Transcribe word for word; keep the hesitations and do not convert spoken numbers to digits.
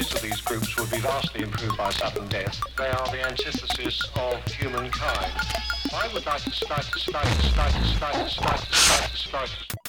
most of these groups would be vastly improved by sudden death. They are the antithesis of humankind. I would like to start to start to start to start to start to start to start